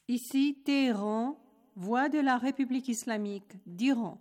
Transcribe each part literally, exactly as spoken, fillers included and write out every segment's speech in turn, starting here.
Ici Téhéran, voix de la République islamique d'Iran.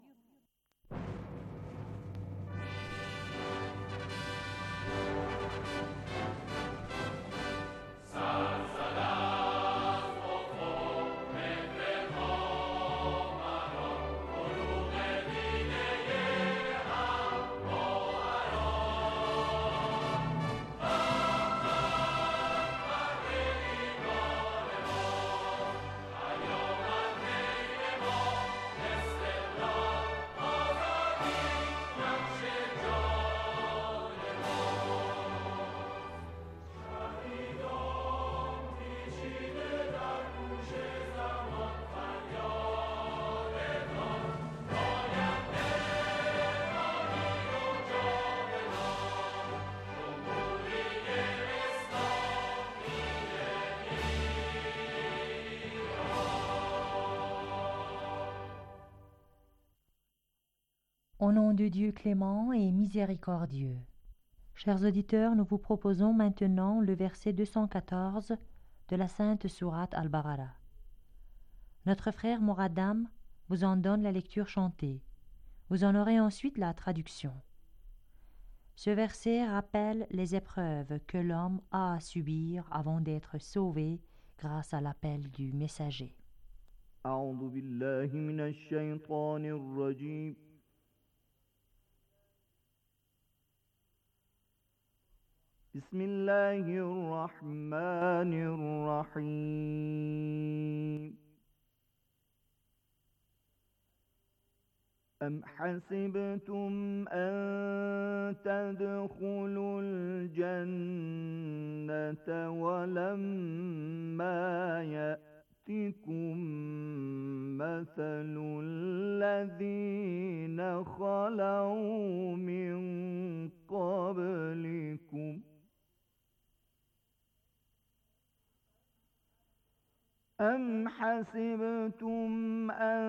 Au nom de Dieu clément et miséricordieux. Chers auditeurs, nous vous proposons maintenant le verset deux cent quatorze de la sainte sourate Al-Baqara. Notre frère Moradam vous en donne la lecture chantée. Vous en aurez ensuite la traduction. Ce verset rappelle les épreuves que l'homme a à subir avant d'être sauvé grâce à l'appel du messager. أعوذ بالله من الشيطان الرجيم بسم الله الرحمن الرحيم أم حسبتم أن تدخلوا الجنة ولما يأتكم مثل الذين خلوا من قبلكم أم حسبتم أن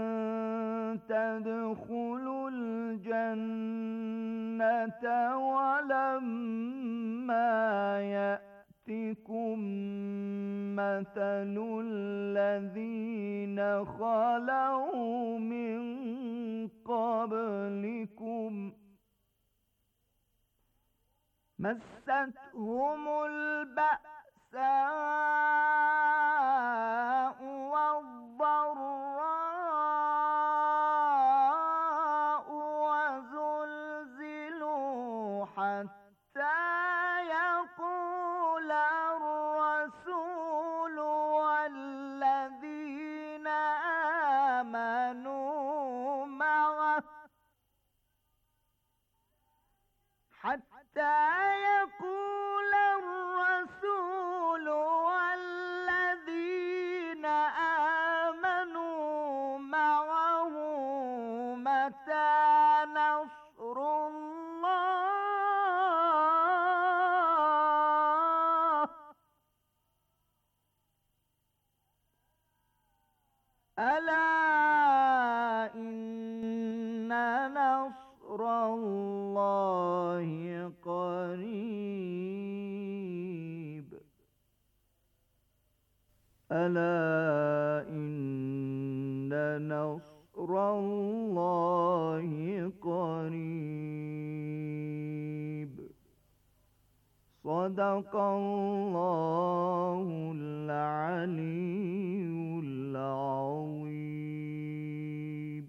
تدخلوا الجنة ولما يأتكم مثل الذين خلوا من قبلكم مستهم البأساء والضراء وزلزلوا حتى يقول الرسول والذين آمنوا معه حتى يقول الرسول والذين آمنوا معه متى نصر الله ألا إن نصر الله قريب ألا إن نصر الله قريب صدق الله العلي العظيم.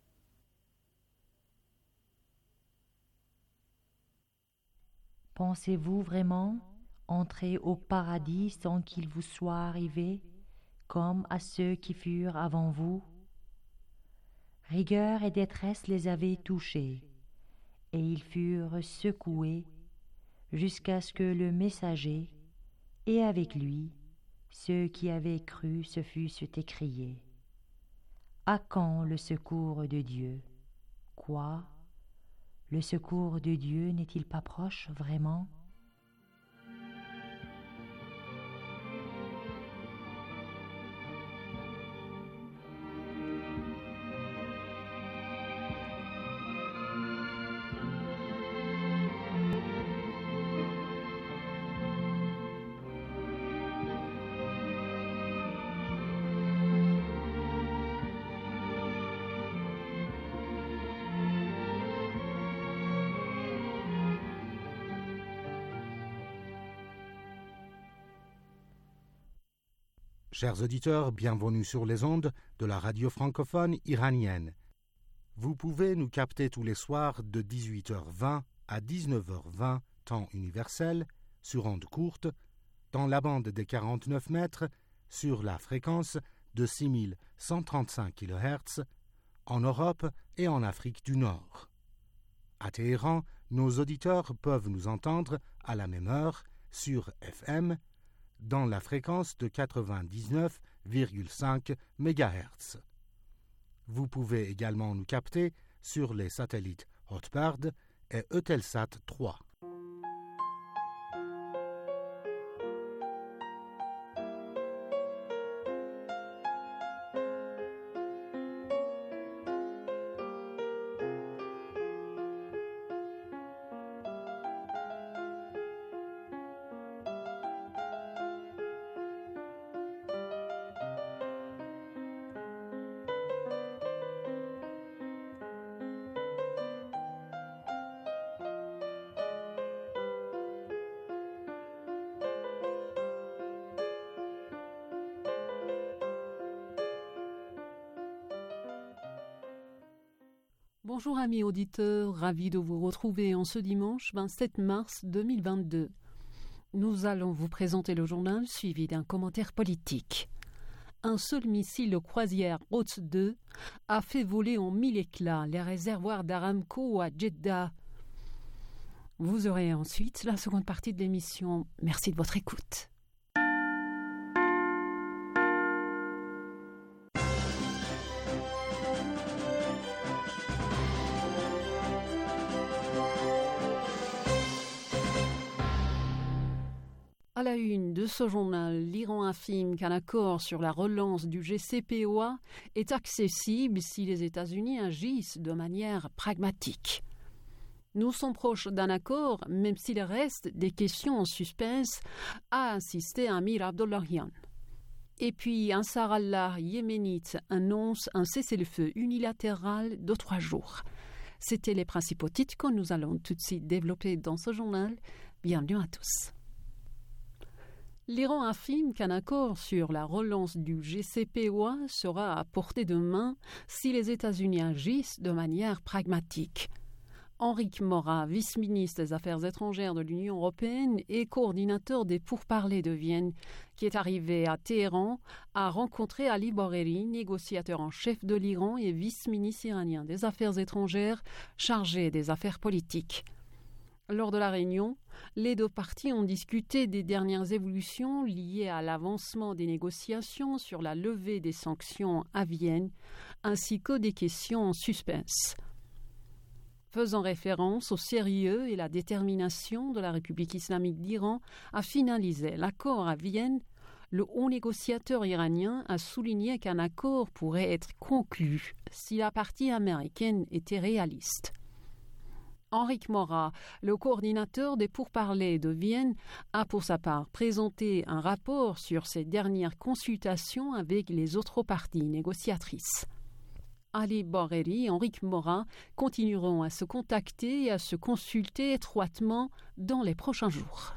Pensez-vous vraiment entrer au paradis sans qu'il vous soit arrivé, comme à ceux qui furent avant vous? Rigueur et détresse les avaient touchés, et ils furent secoués jusqu'à ce que le messager, et avec lui, ceux qui avaient cru se fussent écriés. À quand le secours de Dieu? Quoi? Le secours de Dieu n'est-il pas proche vraiment? Chers auditeurs, bienvenue sur les ondes de la radio francophone iranienne. Vous pouvez nous capter tous les soirs de dix-huit heures vingt à dix-neuf heures vingt, temps universel, sur ondes courtes, dans la bande des quarante-neuf mètres, sur la fréquence de six mille cent trente-cinq kilohertz, en Europe et en Afrique du Nord. À Téhéran, nos auditeurs peuvent nous entendre à la même heure sur F M, dans la fréquence de quatre-vingt-dix-neuf virgule cinq mégahertz. Vous pouvez également nous capter sur les satellites Hotbird et Eutelsat trois. Bonjour amis auditeurs, ravi de vous retrouver en ce dimanche vingt-sept mars deux mille vingt-deux. Nous allons vous présenter le journal suivi d'un commentaire politique. Un seul missile de croisière Quds deux a fait voler en mille éclats les réservoirs d'Aramco à Jeddah. Vous aurez ensuite la seconde partie de l'émission. Merci de votre écoute. À la une de ce journal, l'Iran affirme qu'un accord sur la relance du J C P O A est accessible si les États-Unis agissent de manière pragmatique. Nous sommes proches d'un accord, même s'il reste des questions en suspense, a insisté Amir Abdollahian. Et puis, Ansar Allah yéménite annonce un cessez-le-feu unilatéral de trois jours. C'étaient les principaux titres que nous allons tout de suite développer dans ce journal. Bienvenue à tous. L'Iran affirme qu'un accord sur la relance du J C P O A sera à portée de main si les États-Unis agissent de manière pragmatique. Enrique Mora, vice-ministre des Affaires étrangères de l'Union européenne et coordinateur des pourparlers de Vienne, qui est arrivé à Téhéran, a rencontré Ali Bagheri, négociateur en chef de l'Iran et vice-ministre iranien des Affaires étrangères chargé des affaires politiques. Lors de la réunion, les deux parties ont discuté des dernières évolutions liées à l'avancement des négociations sur la levée des sanctions à Vienne, ainsi que des questions en suspense. Faisant référence au sérieux et la détermination de la République islamique d'Iran à finaliser l'accord à Vienne, le haut négociateur iranien a souligné qu'un accord pourrait être conclu si la partie américaine était réaliste. Enrique Mora, le coordinateur des pourparlers de Vienne, a pour sa part présenté un rapport sur ses dernières consultations avec les autres parties négociatrices. Ali Bagheri et Enrique Mora continueront à se contacter et à se consulter étroitement dans les prochains jours.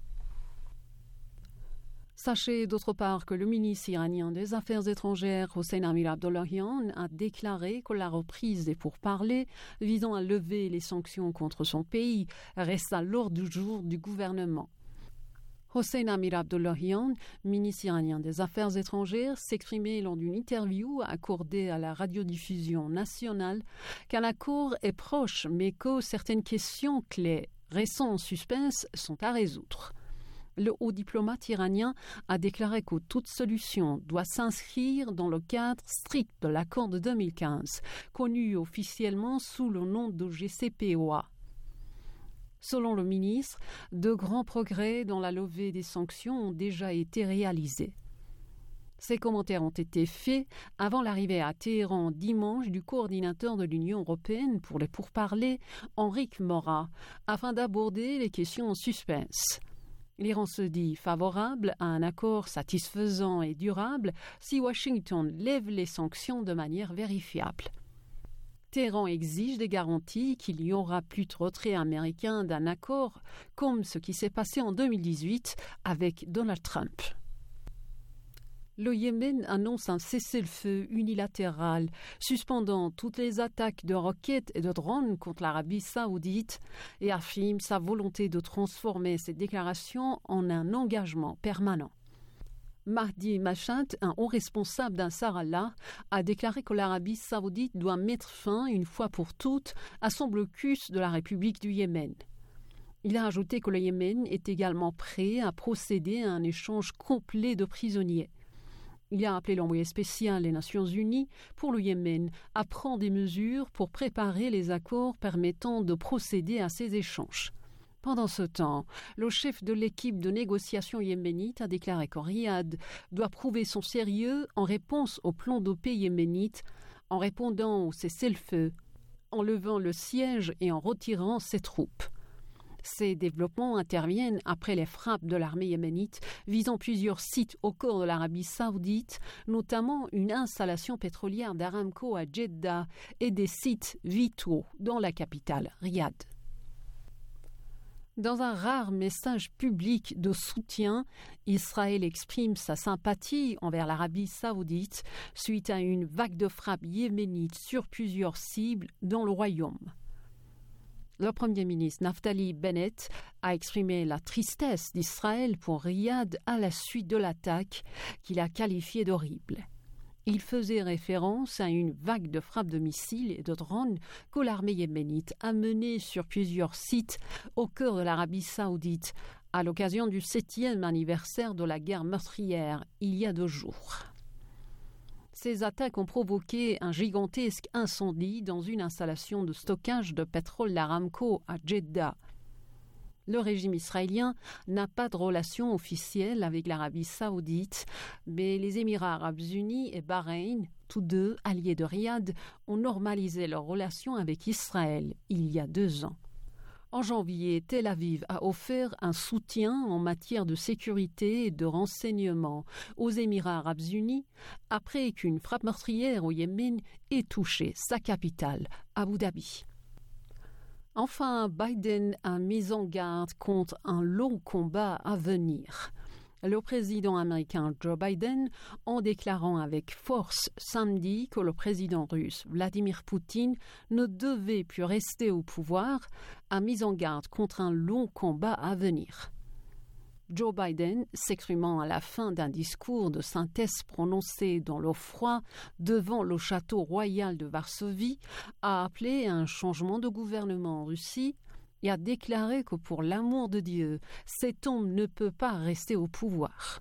Sachez d'autre part que le ministre iranien des Affaires étrangères, Hossein Amir Abdollahian, a déclaré que la reprise des pourparlers visant à lever les sanctions contre son pays reste à l'ordre du jour du gouvernement. Hossein Amir Abdollahian, ministre iranien des Affaires étrangères, s'exprimait lors d'une interview accordée à la radiodiffusion nationale qu'un accord est proche, mais que certaines questions clés restant en suspense sont à résoudre. Le haut diplomate iranien a déclaré que toute solution doit s'inscrire dans le cadre strict de l'accord de deux mille quinze, connu officiellement sous le nom de J C P O A. Selon le ministre, de grands progrès dans la levée des sanctions ont déjà été réalisés. Ces commentaires ont été faits avant l'arrivée à Téhéran dimanche du coordinateur de l'Union européenne pour les pourparlers, Enrique Mora, afin d'aborder les questions en suspense. L'Iran se dit favorable à un accord satisfaisant et durable si Washington lève les sanctions de manière vérifiable. Téhéran exige des garanties qu'il n'y aura plus de retrait américain d'un accord, comme ce qui s'est passé en deux mille dix-huit avec Donald Trump. Le Yémen annonce un cessez-le-feu unilatéral, suspendant toutes les attaques de roquettes et de drones contre l'Arabie saoudite et affirme sa volonté de transformer ces déclarations en un engagement permanent. Mahdi Mashhad, un haut responsable d'Ansar-Allah, a déclaré que l'Arabie saoudite doit mettre fin, une fois pour toutes, à son blocus de la République du Yémen. Il a ajouté que le Yémen est également prêt à procéder à un échange complet de prisonniers. Il a appelé l'envoyé spécial des Nations Unies pour le Yémen à prendre des mesures pour préparer les accords permettant de procéder à ces échanges. Pendant ce temps, le chef de l'équipe de négociation yéménite a déclaré que Riyad doit prouver son sérieux en réponse au plan de paix yéménite, en répondant au cessez-le-feu, en levant le siège et en retirant ses troupes. Ces développements interviennent après les frappes de l'armée yéménite visant plusieurs sites au cœur de l'Arabie saoudite, notamment une installation pétrolière d'Aramco à Jeddah et des sites vitaux dans la capitale, Riyad. Dans un rare message public de soutien, Israël exprime sa sympathie envers l'Arabie saoudite suite à une vague de frappes yéménites sur plusieurs cibles dans le royaume. Le Premier ministre Naftali Bennett a exprimé la tristesse d'Israël pour Riyad à la suite de l'attaque qu'il a qualifiée d'horrible. Il faisait référence à une vague de frappes de missiles et de drones que l'armée yéménite a menée sur plusieurs sites au cœur de l'Arabie saoudite à l'occasion du septième anniversaire de la guerre meurtrière il y a deux jours. Ces attaques ont provoqué un gigantesque incendie dans une installation de stockage de pétrole d'Aramco à Jeddah. Le régime israélien n'a pas de relation officielle avec l'Arabie saoudite, mais les Émirats arabes unis et Bahreïn, tous deux alliés de Riyad, ont normalisé leurs relations avec Israël il y a deux ans. En janvier, Tel Aviv a offert un soutien en matière de sécurité et de renseignement aux Émirats arabes unis après qu'une frappe meurtrière au Yémen ait touché sa capitale, Abu Dhabi. Enfin, Biden a mis en garde contre un long combat à venir. Le président américain Joe Biden, en déclarant avec force samedi que le président russe Vladimir Poutine ne devait plus rester au pouvoir, a mis en garde contre un long combat à venir. Joe Biden, s'exprimant à la fin d'un discours de synthèse prononcé dans l'eau froide devant le château royal de Varsovie, a appelé à un changement de gouvernement en Russie et a déclaré que pour l'amour de Dieu, cet homme ne peut pas rester au pouvoir.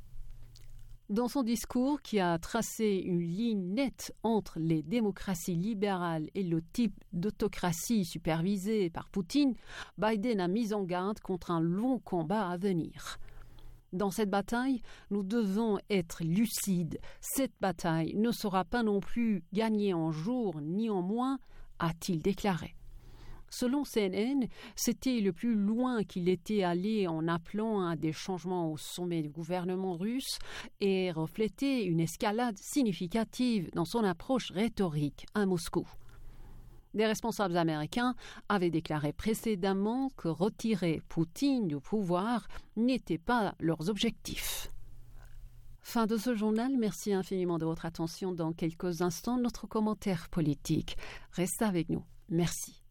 Dans son discours qui a tracé une ligne nette entre les démocraties libérales et le type d'autocratie supervisée par Poutine, Biden a mis en garde contre un long combat à venir. Dans cette bataille, nous devons être lucides. Cette bataille ne sera pas non plus gagnée en jours ni en mois, a-t-il déclaré. Selon C N N, c'était le plus loin qu'il était allé en appelant à des changements au sommet du gouvernement russe et reflétait une escalade significative dans son approche rhétorique à Moscou. Des responsables américains avaient déclaré précédemment que retirer Poutine du pouvoir n'était pas leurs objectifs. Fin de ce journal, merci infiniment de votre attention. Dans quelques instants, notre commentaire politique. Restez avec nous. Merci.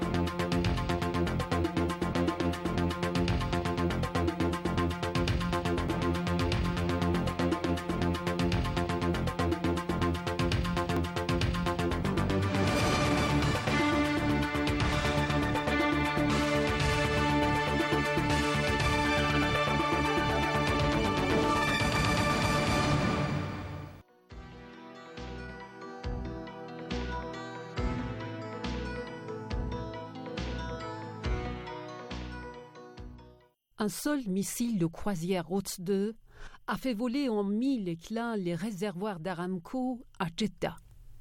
Un seul missile de croisière Rots deux a fait voler en mille éclats les réservoirs d'Aramco à Jeddah.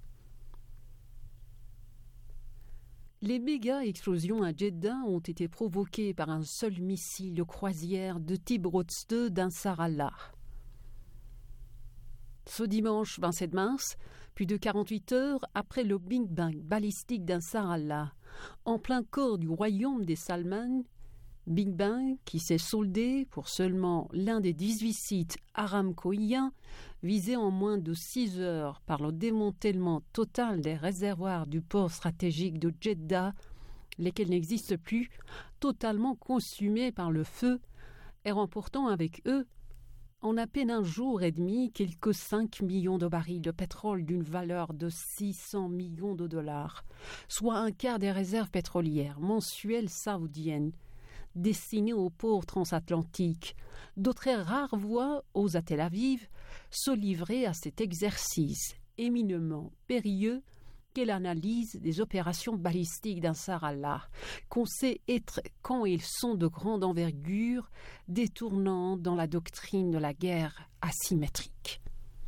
Les méga-explosions à Jeddah ont été provoquées par un seul missile de croisière de type Rots deux d'Ansar-Allah. Ce dimanche vingt-sept mars, plus de quarante-huit heures après le Big Bang balistique d'Ansar-Allah, en plein cœur du royaume des Salman, Big Bang qui s'est soldé pour seulement l'un des dix-huit sites aramcoïens visés en moins de six heures par le démantèlement total des réservoirs du port stratégique de Jeddah, lesquels n'existent plus, totalement consumés par le feu et remportant avec eux, en à peine un jour et demi, quelques cinq millions de barils de pétrole d'une valeur de six cents millions de dollars, soit un quart des réserves pétrolières mensuelles saoudiennes, destinées aux ports transatlantiques. D'autres rares voix osent à Tel Aviv se livrer à cet exercice éminemment périlleux qu'est l'analyse des opérations balistiques d'Ansar Allah, qu'on sait être, quand ils sont de grande envergure, détournant dans la doctrine de la guerre asymétrique.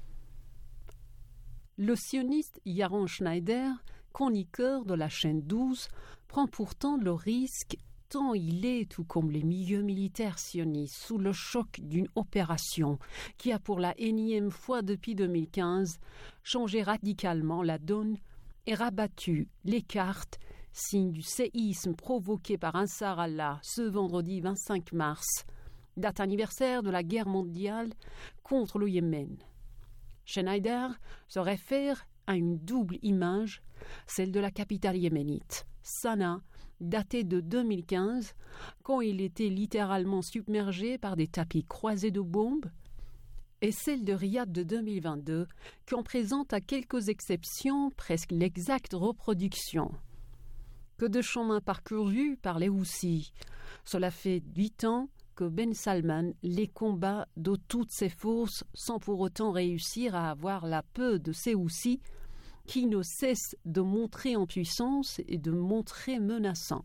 Le sioniste Yaron Schneider, chroniqueur de la chaîne douze, prend pourtant le risque tant il est, tout comme les milieux militaires sionistes, sous le choc d'une opération qui a pour la énième fois depuis deux mille quinze changé radicalement la donne et rabattu les cartes, signe du séisme provoqué par Ansar Allah ce vendredi vingt-cinq mars, date anniversaire de la guerre mondiale contre le Yémen. Schneider se réfère à une double image, celle de la capitale yéménite, Sanaa, datée de deux mille quinze, quand il était littéralement submergé par des tapis croisés de bombes, et celle de Riyad de deux mille vingt-deux, qui en présente à quelques exceptions presque l'exacte reproduction. Que de chemins parcourus par les Houthis. Cela fait huit ans que Ben Salman les combat de toutes ses forces sans pour autant réussir à avoir la peur de ces Houthis qui ne cessent de montrer en puissance et de montrer menaçant.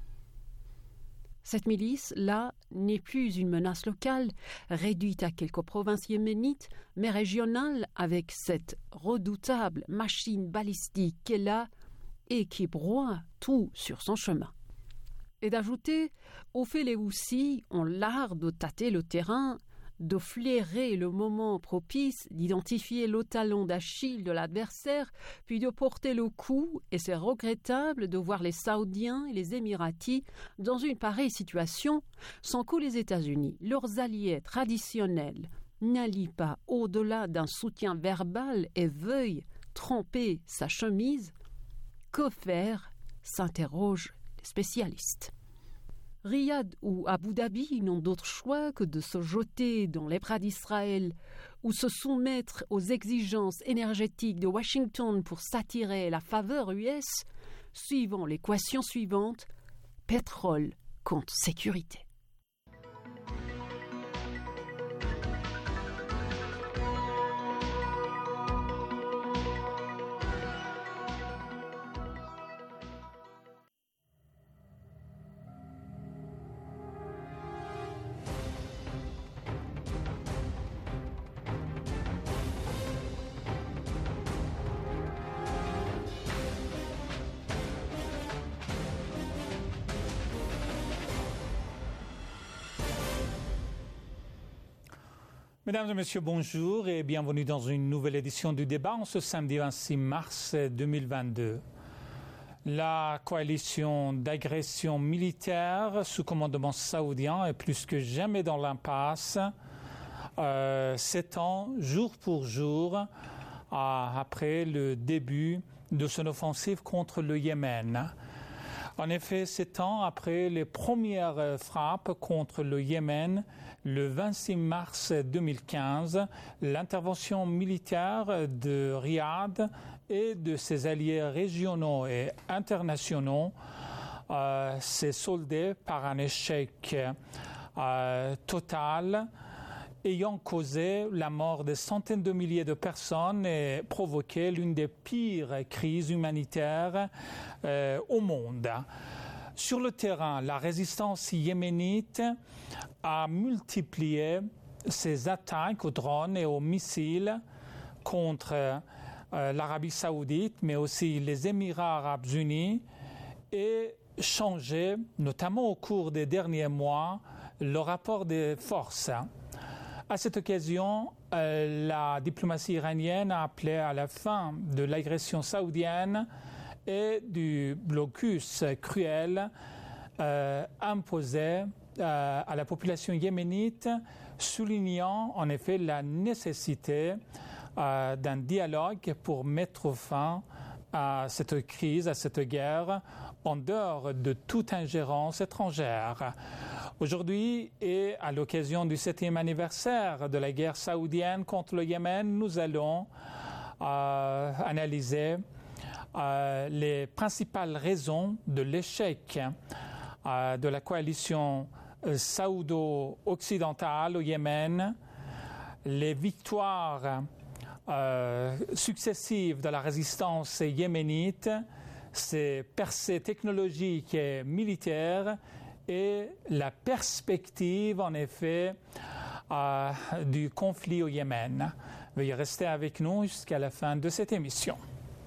Cette milice-là n'est plus une menace locale, réduite à quelques provinces yéménites, mais régionale avec cette redoutable machine balistique qu'elle a et qui broie tout sur son chemin. Et d'ajouter, au fait les Houthis ont l'art de tâter le terrain, de flairer le moment propice, d'identifier le talon d'Achille de l'adversaire, puis de porter le coup, et c'est regrettable de voir les Saoudiens et les Émiratis dans une pareille situation, sans que les États-Unis, leurs alliés traditionnels, n'allient pas au-delà d'un soutien verbal et veuillent tremper sa chemise. Que faire, s'interrogent les spécialistes. Riyad ou Abu Dhabi n'ont d'autre choix que de se jeter dans les bras d'Israël ou se soumettre aux exigences énergétiques de Washington pour s'attirer la faveur U S, suivant l'équation suivante, pétrole contre sécurité. Mesdames et messieurs, bonjour et bienvenue dans une nouvelle édition du débat en ce samedi vingt-six mars deux mille vingt-deux. La coalition d'agression militaire sous commandement saoudien est plus que jamais dans l'impasse, euh, s'étend jour pour jour euh, après le début de son offensive contre le Yémen. En effet, sept ans après les premières frappes contre le Yémen, le vingt-six mars deux mille quinze, l'intervention militaire de Riyad et de ses alliés régionaux et internationaux euh, s'est soldée par un échec euh, total, ayant causé la mort de centaines de milliers de personnes et provoqué l'une des pires crises humanitaires euh, au monde. Sur le terrain, la résistance yéménite a multiplié ses attaques aux drones et aux missiles contre euh, l'Arabie saoudite, mais aussi les Émirats arabes unis, et changé, notamment au cours des derniers mois, le rapport des forces. À cette occasion, euh, la diplomatie iranienne a appelé à la fin de l'agression saoudienne et du blocus cruel euh, imposé euh, à la population yéménite, soulignant en effet la nécessité euh, d'un dialogue pour mettre fin à cette crise, à cette guerre, en dehors de toute ingérence étrangère. Aujourd'hui, et à l'occasion du septième anniversaire de la guerre saoudienne contre le Yémen, nous allons euh, analyser euh, les principales raisons de l'échec euh, de la coalition euh, saoudo-occidentale au Yémen, les victoires euh, successives de la résistance yéménite, ses percées technologiques et militaires et la perspective, en effet, euh, du conflit au Yémen. Veuillez rester avec nous jusqu'à la fin de cette émission.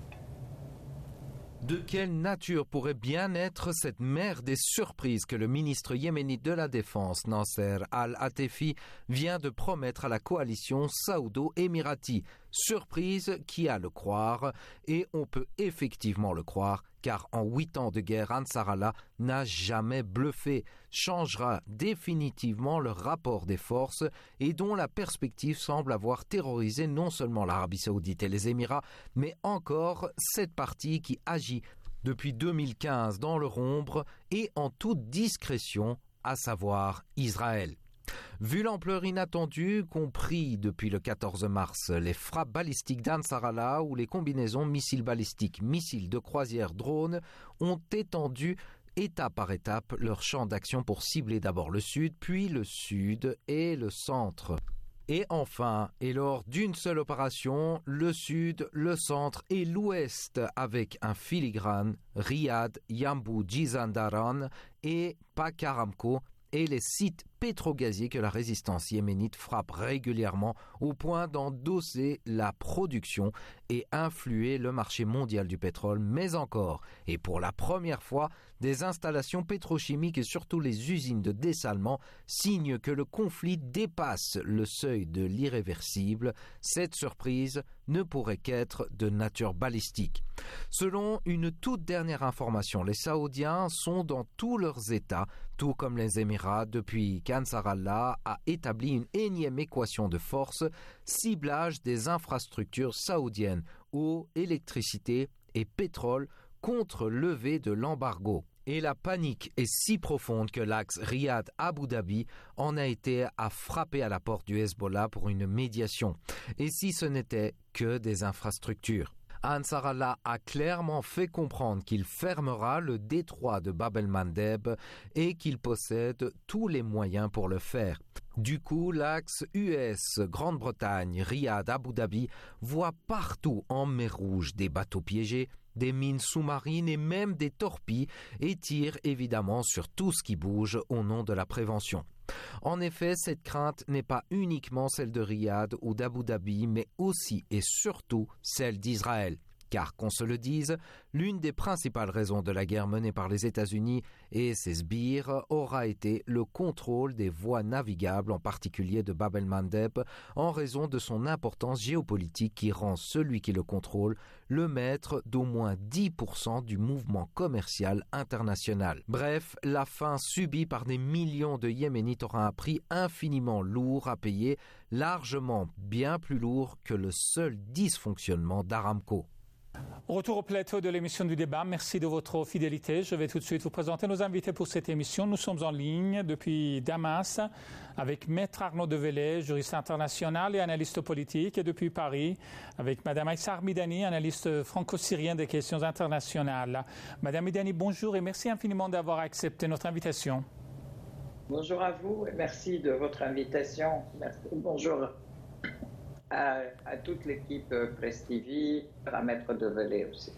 De quelle nature pourrait bien être cette mer des surprises que le ministre yéménite de la Défense, Nasser Al-Atefi, vient de promettre à la coalition saoudo-émirati? Surprise qui, à le croire, et on peut effectivement le croire, car en huit ans de guerre, Ansar Allah n'a jamais bluffé, changera définitivement le rapport des forces et dont la perspective semble avoir terrorisé non seulement l'Arabie Saoudite et les Émirats, mais encore cette partie qui agit depuis deux mille quinze dans leur ombre et en toute discrétion, à savoir Israël. Vu l'ampleur inattendue qu'ont pris depuis le quatorze mars les frappes balistiques d'Ansar Allah ou les combinaisons missiles balistiques, missiles de croisière, drones, ont étendu étape par étape leur champ d'action pour cibler d'abord le sud, puis le sud et le centre. Et enfin, et lors d'une seule opération, le sud, le centre et l'ouest avec un filigrane, Riyad, Yambu, Jizandaran et Pakaramco, et les sites pétrogaziers que la résistance yéménite frappe régulièrement au point d'endosser la production et influer le marché mondial du pétrole, mais encore, et pour la première fois, des installations pétrochimiques et surtout les usines de dessalement signent que le conflit dépasse le seuil de l'irréversible. Cette surprise ne pourrait qu'être de nature balistique. Selon une toute dernière information, les Saoudiens sont dans tous leurs États, tout comme les Émirats, depuis qu'Ansar Allah a établi une énième équation de force, ciblage des infrastructures saoudiennes, eau, électricité et pétrole contre levée de l'embargo. Et la panique est si profonde que l'axe Riyad-Abu Dhabi en a été à frapper à la porte du Hezbollah pour une médiation. Et si ce n'était que des infrastructures? Ansar Allah a clairement fait comprendre qu'il fermera le détroit de Bab el-Mandeb et qu'il possède tous les moyens pour le faire. Du coup, l'axe U S Grande-Bretagne, Riyad, Abu Dhabi voit partout en mer Rouge des bateaux piégés, des mines sous-marines et même des torpilles et tire évidemment sur tout ce qui bouge au nom de la prévention. En effet, cette crainte n'est pas uniquement celle de Riyad ou d'Abu Dhabi, mais aussi et surtout celle d'Israël. Car, qu'on se le dise, l'une des principales raisons de la guerre menée par les États-Unis et ses sbires aura été le contrôle des voies navigables, en particulier de Bab el-Mandeb, en raison de son importance géopolitique qui rend celui qui le contrôle le maître d'au moins dix pour cent du mouvement commercial international. Bref, la faim subie par des millions de Yéménites aura un prix infiniment lourd à payer, largement bien plus lourd que le seul dysfonctionnement d'Aramco. Retour au plateau de l'émission du débat. Merci de votre fidélité. Je vais tout de suite vous présenter nos invités pour cette émission. Nous sommes en ligne depuis Damas avec Maître Arnaud Develay, juriste international et analyste politique, et depuis Paris avec Madame Aïssar Midani, analyste franco-syrienne des questions internationales. Madame Midani, bonjour et merci infiniment d'avoir accepté notre invitation. Bonjour à vous et merci de votre invitation. Merci. Bonjour. À, à toute l'équipe Presse T V, à Maître Develay aussi.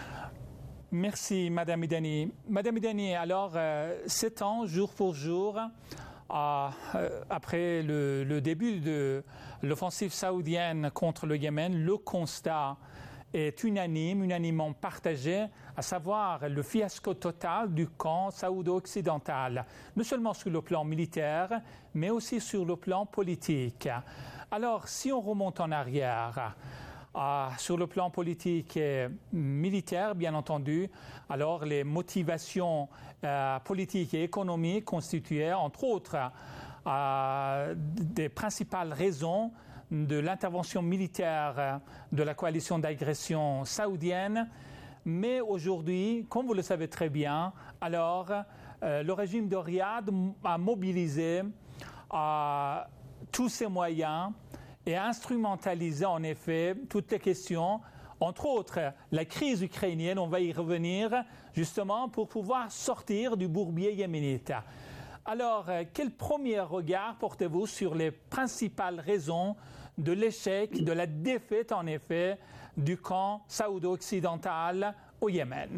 Merci, Madame Midani. Madame Midani, alors, euh, sept ans, jour pour jour, euh, après le, le début de l'offensive saoudienne contre le Yémen, le constat est unanime, unanimement partagé, à savoir le fiasco total du camp saoudo-occidental, non seulement sur le plan militaire, mais aussi sur le plan politique. Alors, si on remonte en arrière, Euh, sur le plan politique et militaire, bien entendu, alors les motivations euh, politiques et économiques constituaient, entre autres, euh, des principales raisons de l'intervention militaire de la coalition d'agression saoudienne. Mais aujourd'hui, comme vous le savez très bien, alors euh, le régime de Riyad a mobilisé euh, tous ses moyens et instrumentaliser en effet toutes les questions, entre autres la crise ukrainienne, on va y revenir justement pour pouvoir sortir du bourbier yéménite. Alors, quel premier regard portez-vous sur les principales raisons de l'échec, de la défaite en effet du camp saoudo-occidental au Yémen?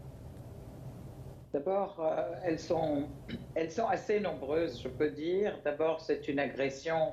D'abord, euh, elles sont, elles sont assez nombreuses, je peux dire. D'abord, c'est une agression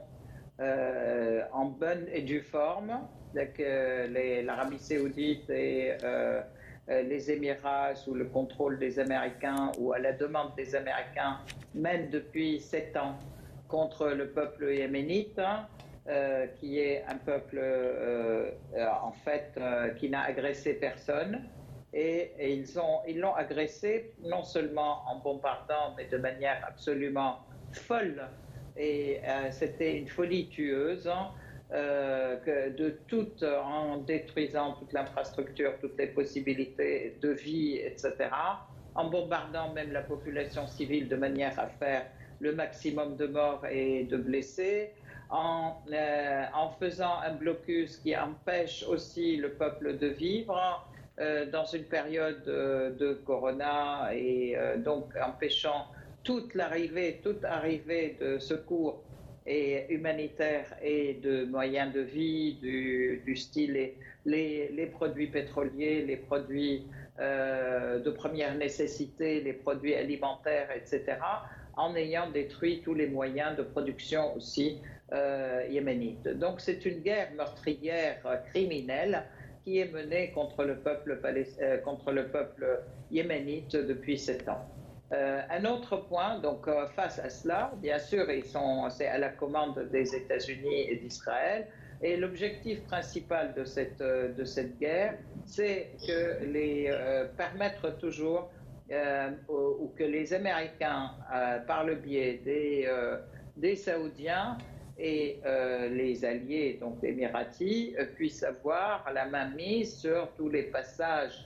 Euh, en bonne et due forme, que l'Arabie saoudite et euh, les Émirats, sous le contrôle des Américains ou à la demande des Américains, mènent depuis sept ans contre le peuple yéménite, euh, qui est un peuple euh, en fait euh, qui n'a agressé personne. Et, et ils ont, ils l'ont agressé non seulement en bombardant, mais de manière absolument folle. Et euh, c'était une folie tueuse, hein, euh, que de tout, en détruisant toute l'infrastructure, toutes les possibilités de vie, et cetera, en bombardant même la population civile de manière à faire le maximum de morts et de blessés, en, euh, en faisant un blocus qui empêche aussi le peuple de vivre euh, dans une période de, de corona et euh, donc empêchant toute l'arrivée, toute arrivée de secours et humanitaires et de moyens de vie, du, du style les, les, les produits pétroliers, les produits euh, de première nécessité, les produits alimentaires, et cetera, en ayant détruit tous les moyens de production aussi euh, yéménites. Donc c'est une guerre meurtrière criminelle qui est menée contre le peuple, euh, contre le peuple yéménite depuis sept ans. Euh, un autre point, donc euh, face à cela, bien sûr, ils sont, c'est à la commande des États-Unis et d'Israël, et l'objectif principal de cette, euh, de cette guerre, c'est que les euh, permettre toujours, euh, ou, ou que les Américains, euh, par le biais des, euh, des Saoudiens et euh, les alliés, donc les Émiratis, euh, puissent avoir la main mise sur tous les passages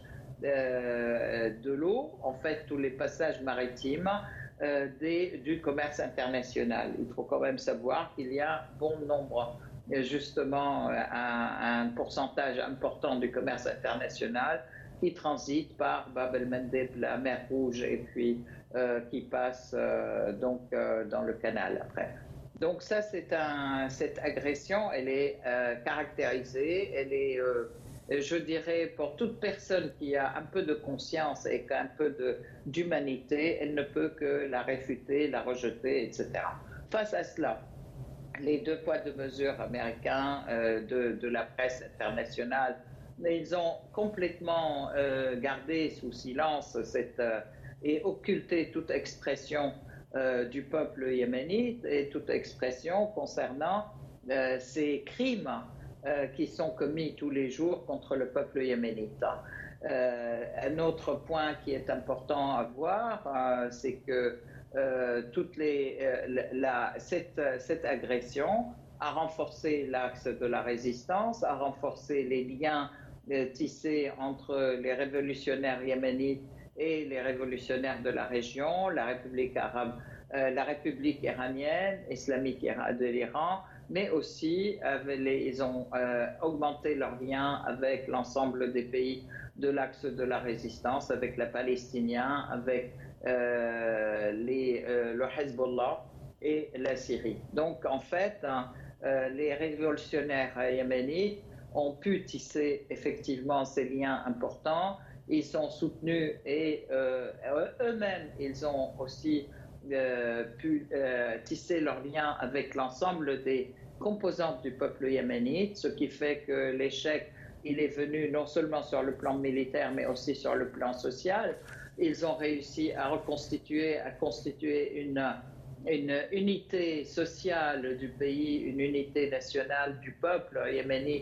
Euh, de l'eau, en fait tous les passages maritimes euh, des, du commerce international. Il faut quand même savoir qu'il y a bon nombre, justement un, un pourcentage important du commerce international qui transite par Bab el-Mandeb, la mer Rouge, et puis euh, qui passe euh, donc euh, dans le canal après. Donc ça, c'est un, cette agression, elle est euh, caractérisée, elle est euh, je dirais, pour toute personne qui a un peu de conscience et qui a un peu de, d'humanité, elle ne peut que la réfuter, la rejeter, et cetera. Face à cela, les deux poids, deux mesures américains euh, de, de la presse internationale, ils ont complètement euh, gardé sous silence cette, euh, et occulté toute expression euh, du peuple yéménite et toute expression concernant euh, ces crimes Euh, qui sont commis tous les jours contre le peuple yéménite. Euh, un autre point qui est important à voir, euh, c'est que euh, toutes les, euh, la, cette, cette agression a renforcé l'axe de la résistance, a renforcé les liens euh, tissés entre les révolutionnaires yéménites et les révolutionnaires de la région, la République arabe, euh, la République iranienne, islamique de l'Iran, mais aussi avec les, ils ont euh, augmenté leurs liens avec l'ensemble des pays de l'axe de la résistance, avec les Palestiniens, avec euh, les, euh, le Hezbollah et la Syrie. Donc en fait, hein, euh, les révolutionnaires yéménites ont pu tisser effectivement ces liens importants. Ils sont soutenus et euh, eux-mêmes, ils ont aussi Euh, pu euh, tisser leurs liens avec l'ensemble des composantes du peuple yéménite, ce qui fait que l'échec, il est venu non seulement sur le plan militaire, mais aussi sur le plan social. Ils ont réussi à reconstituer, à constituer une, une unité sociale du pays, une unité nationale du peuple yéménite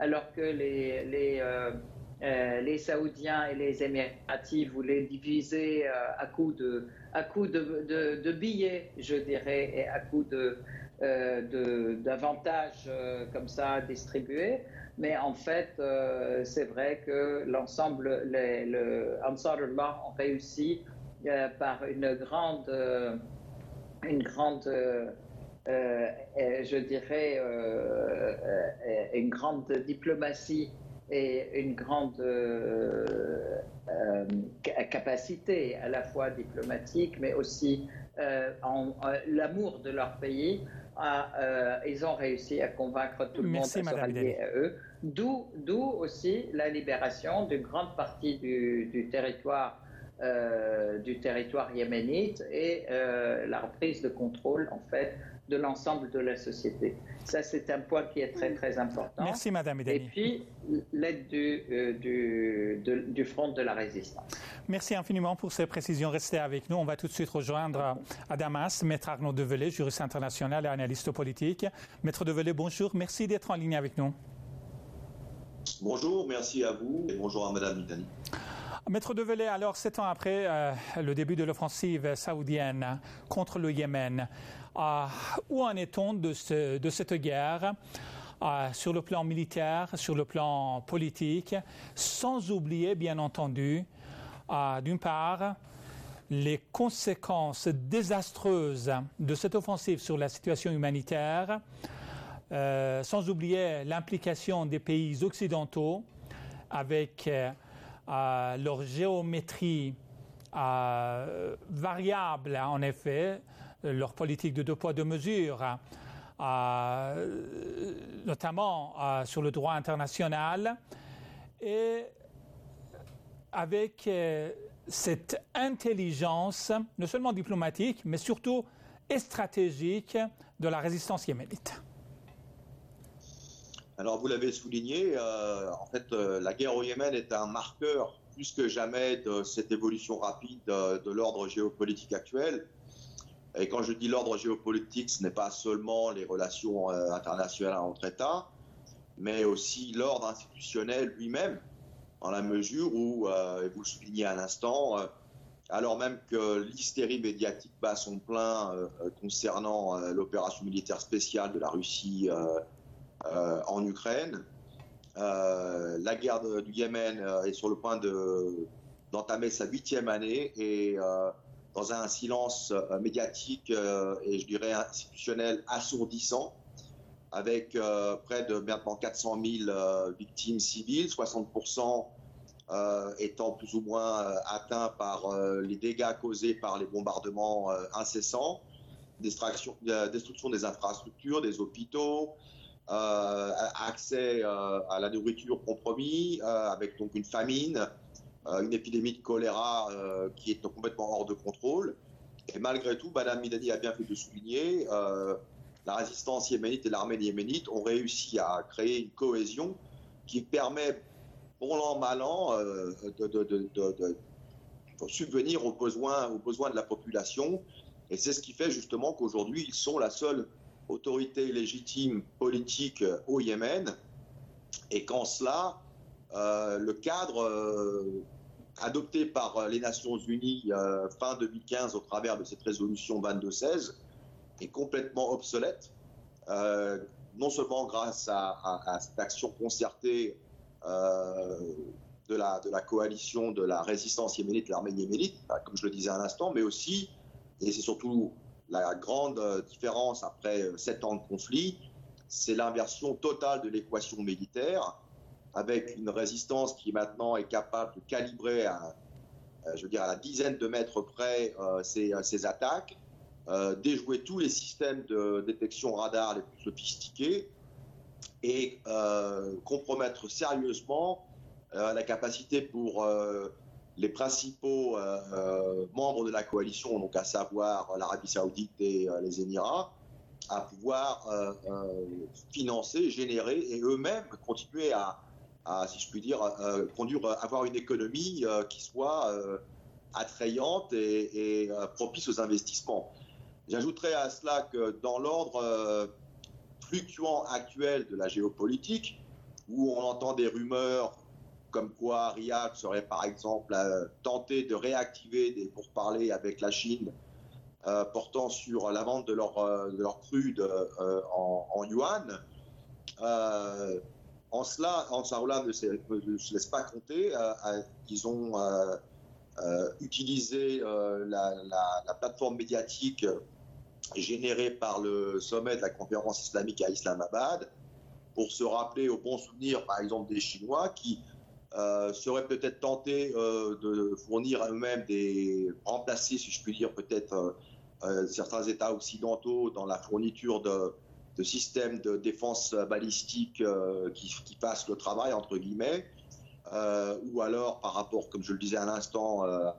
alors que les, les, euh, euh, les Saoudiens et les Émiratis voulaient diviser euh, à coup de, à coup de, de, de billets, je dirais, et à coup de, euh, de, d'avantages euh, comme ça distribués. Mais en fait, euh, c'est vrai que l'ensemble, les, le Ansarullah ont réussi euh, par une grande, euh, une grande, euh, euh, je dirais, euh, euh, une grande diplomatie et une grande euh, euh, capacité à la fois diplomatique, mais aussi euh, en, en, l'amour de leur pays. À, euh, ils ont réussi à convaincre tout le Merci, monde à se rallier à eux. D'où, d'où aussi la libération d'une grande partie du, du territoire, euh, du territoire yéménite et euh, la reprise de contrôle en fait de l'ensemble de la société. Ça, c'est un point qui est très très important. Merci, Madame Medani. Et puis l'aide du, euh, du, de, du front de la résistance. Merci infiniment pour ces précisions. Restez avec nous. On va tout de suite rejoindre à Damas Maître Arnaud Develay, juriste international et analyste politique. Maître Develay, bonjour. Merci d'être en ligne avec nous. Bonjour, merci à vous et bonjour à Madame Medani. Maître Develay, alors sept ans après euh, le début de l'offensive saoudienne contre le Yémen, euh, où en est-on de, ce, de cette guerre euh, sur le plan militaire, sur le plan politique, sans oublier bien entendu, euh, d'une part, les conséquences désastreuses de cette offensive sur la situation humanitaire, euh, sans oublier l'implication des pays occidentaux avec euh, euh, leur géométrie euh, variable, en effet, leur politique de deux poids, deux mesures, euh, notamment euh, sur le droit international, et avec euh, cette intelligence, non seulement diplomatique, mais surtout stratégique de la résistance yéménite. Alors, vous l'avez souligné, euh, en fait, euh, la guerre au Yémen est un marqueur plus que jamais de cette évolution rapide de, de l'ordre géopolitique actuel. Et quand je dis l'ordre géopolitique, ce n'est pas seulement les relations euh, internationales entre États, mais aussi l'ordre institutionnel lui-même, dans la mesure où, euh, et vous le soulignez à l'instant, euh, alors même que l'hystérie médiatique bat son plein euh, concernant euh, l'opération militaire spéciale de la Russie euh, euh, en Ukraine, euh, la guerre de, du Yémen euh, est sur le point de, d'entamer sa huitième année et euh, dans un silence euh, médiatique euh, et je dirais institutionnel assourdissant, avec euh, près de maintenant quatre cent mille euh, victimes civiles, soixante pour cent euh, étant plus ou moins euh, atteints par euh, les dégâts causés par les bombardements euh, incessants, destruction, euh, destruction des infrastructures, des hôpitaux, euh, accès euh, à la nourriture compromis, euh, avec donc une famine, euh, une épidémie de choléra euh, qui est complètement hors de contrôle. Et malgré tout, Madame Medani a bien fait de souligner, euh, la résistance yéménite et l'armée yéménite ont réussi à créer une cohésion qui permet, bon an, mal an, euh, de, de, de, de, de subvenir aux besoins, aux besoins de la population. Et c'est ce qui fait justement qu'aujourd'hui, ils sont la seule autorité légitime politique au Yémen. Et qu'en cela, euh, le cadre euh, adopté par les Nations Unies euh, fin deux mille quinze au travers de cette résolution vingt-deux seize est complètement obsolète, euh, non seulement grâce à, à, à cette action concertée euh, de, la, de la coalition de la résistance yéménite, l'armée yéménite, comme je le disais à l'instant, mais aussi, et c'est surtout la grande différence après sept ans de conflit, c'est l'inversion totale de l'équation militaire, avec une résistance qui maintenant est capable de calibrer à, je veux dire, à la dizaine de mètres près euh, ses, ses attaques, euh, déjouer tous les systèmes de détection radar les plus sophistiqués et euh, compromettre sérieusement euh, la capacité pour euh, les principaux euh, euh, membres de la coalition, donc à savoir l'Arabie Saoudite et euh, les Émirats, à pouvoir euh, euh, financer, générer et eux-mêmes continuer à à, si je puis dire, euh, conduire, avoir une économie euh, qui soit euh, attrayante et, et euh, propice aux investissements. J'ajouterais à cela que dans l'ordre euh, fluctuant actuel de la géopolitique, où on entend des rumeurs comme quoi Riyad serait par exemple euh, tenté de réactiver des pourparlers avec la Chine euh, portant sur la vente de leur, euh, de leur crude euh, en, en yuan. Euh, en cela, en Saoula ne se, ne se laisse pas compter. Euh, euh, ils ont euh, euh, utilisé euh, la, la, la plateforme médiatique générée par le sommet de la conférence islamique à Islamabad pour se rappeler au bon souvenir, par exemple, des Chinois qui euh, seraient peut-être tentés euh, de fournir eux-mêmes des remplacer, si je puis dire, peut-être euh, euh, certains États occidentaux dans la fourniture de de systèmes de défense balistique euh, qui, qui fassent le travail, entre guillemets, euh, ou alors par rapport, comme je le disais à l'instant, euh,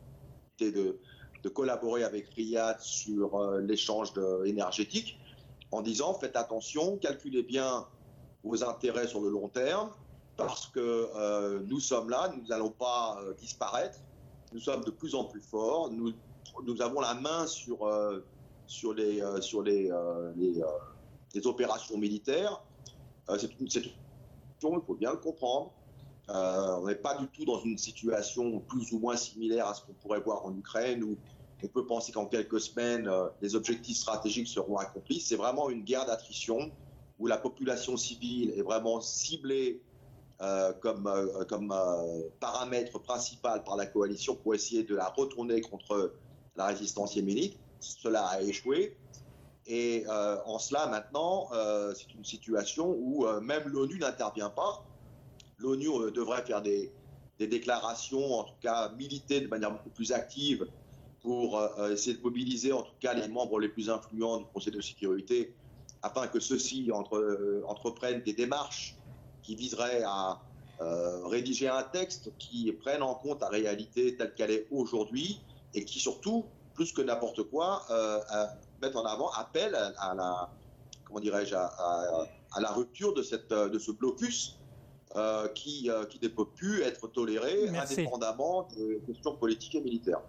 de, de collaborer avec Riyad sur euh, l'échange de, énergétique, en disant faites attention, calculez bien vos intérêts sur le long terme, parce que euh, nous sommes là, nous n'allons pas euh, disparaître, nous sommes de plus en plus forts, nous, nous avons la main sur, euh, sur les... Euh, sur les, euh, les euh, des opérations militaires, euh, c'est une situation, il faut bien le comprendre. Euh, on n'est pas du tout dans une situation plus ou moins similaire à ce qu'on pourrait voir en Ukraine, où on peut penser qu'en quelques semaines, euh, les objectifs stratégiques seront accomplis. C'est vraiment une guerre d'attrition, où la population civile est vraiment ciblée euh, comme, euh, comme euh, paramètre principal par la coalition pour essayer de la retourner contre la résistance yéménite. Cela a échoué. Et euh, en cela, maintenant, euh, c'est une situation où euh, même l'ONU n'intervient pas. L'ONU euh, devrait faire des, des déclarations, en tout cas militer de manière beaucoup plus active pour euh, essayer de mobiliser en tout cas les membres les plus influents du Conseil de sécurité afin que ceux-ci entre, euh, entreprennent des démarches qui viseraient à euh, rédiger un texte qui prenne en compte la réalité telle qu'elle est aujourd'hui et qui surtout, plus que n'importe quoi, euh, à, mettre en avant, appel à, à la, comment dirais-je, à, à, à la rupture de, cette, de ce blocus euh, qui, euh, qui ne peut plus être toléré Merci. Indépendamment de questions politiques et militaires.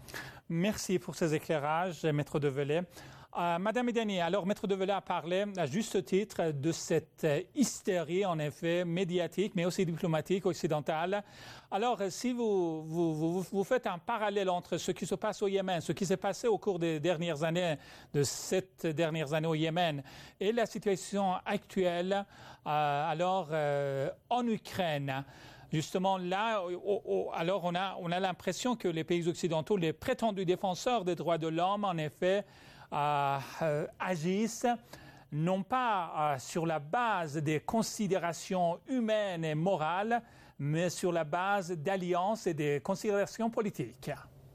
Merci pour ces éclairages, Maître Develay. Euh, Madame Edeni, alors Maître Develay a parlé à juste titre de cette hystérie, en effet, médiatique, mais aussi diplomatique, occidentale. Alors, si vous, vous, vous, vous faites un parallèle entre ce qui se passe au Yémen, ce qui s'est passé au cours des dernières années, de sept dernières années au Yémen, et la situation actuelle, euh, alors, euh, en Ukraine, justement, là, oh, oh, alors on a, on a l'impression que les pays occidentaux, les prétendus défenseurs des droits de l'homme, en effet, Euh, euh, agissent non pas euh, sur la base des considérations humaines et morales, mais sur la base d'alliances et des considérations politiques.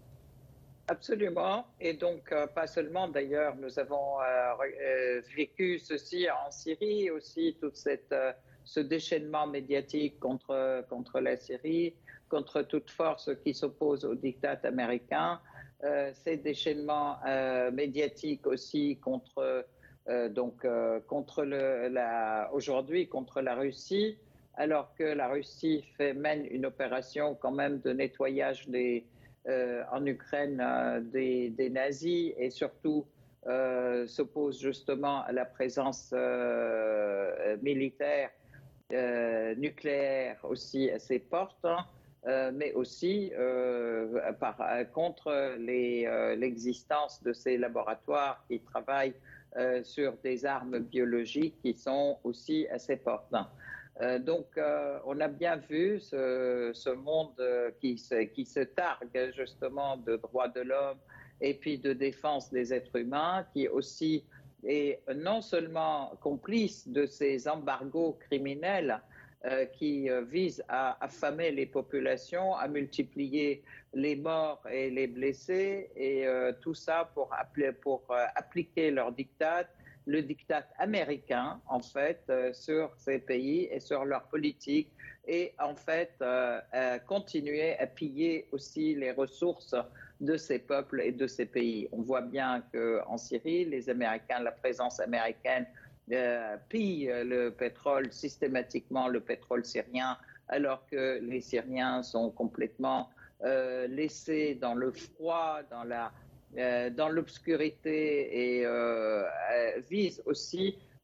Absolument. Et donc, euh, pas seulement d'ailleurs, nous avons euh, euh, vécu ceci en Syrie aussi, tout cette, euh, ce déchaînement médiatique contre, contre la Syrie, contre toute force qui s'oppose au diktat américain. Euh, ces déchaînements euh, médiatiques aussi contre, euh, donc, euh, contre le, la, aujourd'hui contre la Russie, alors que la Russie fait, mène une opération quand même de nettoyage des, euh, en Ukraine euh, des, des nazis et surtout euh, s'oppose justement à la présence euh, militaire, euh, nucléaire aussi à ses portes. Hein. Euh, mais aussi euh, par, euh, contre les, euh, l'existence de ces laboratoires qui travaillent euh, sur des armes biologiques qui sont aussi à ses portes. Euh, donc, euh, on a bien vu ce, ce monde qui se, qui se targue justement de droits de l'homme et puis de défense des êtres humains, qui aussi est non seulement complice de ces embargos criminels, Euh, qui euh, vise à affamer les populations, à multiplier les morts et les blessés, et euh, tout ça pour, appeler, pour euh, appliquer leur diktat, le diktat américain, en fait, euh, sur ces pays et sur leur politique, et en fait, euh, à continuer à piller aussi les ressources de ces peuples et de ces pays. On voit bien qu'en Syrie, les Américains, la présence américaine, Euh, pillent le pétrole, systématiquement le pétrole syrien, alors que les Syriens sont complètement euh, laissés dans le froid, dans la, euh, dans l'obscurité et euh, euh, visent aussi